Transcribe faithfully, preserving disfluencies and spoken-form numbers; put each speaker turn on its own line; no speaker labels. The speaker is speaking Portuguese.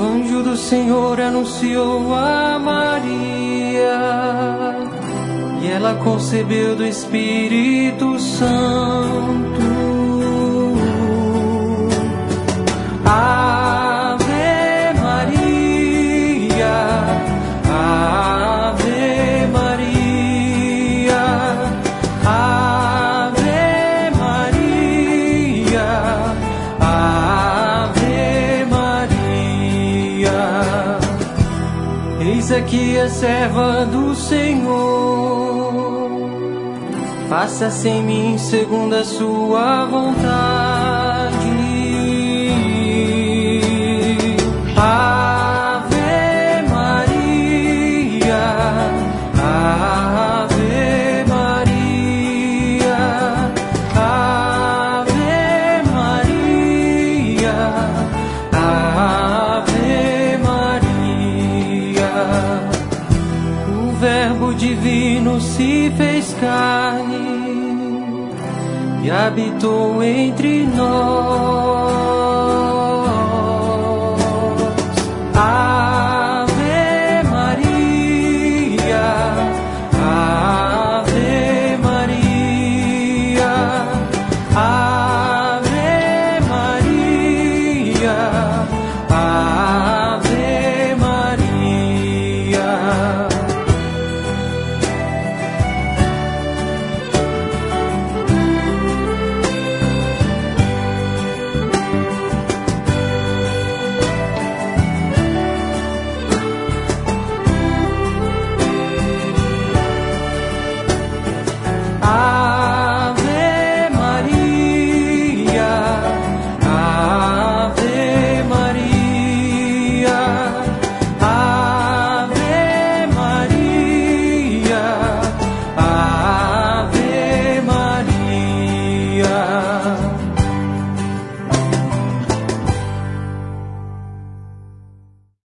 anjo do Senhor anunciou a Maria, e ela concebeu do Espírito Santo. Ave Maria, Ave Maria, Ave Maria, Ave Maria. Eis aqui a serva do Senhor, faça-se em mim segundo a sua vontade. Ave Maria, Ave Maria, Ave Maria, Ave Maria. O Verbo divino se fez carne e habitou entre nós.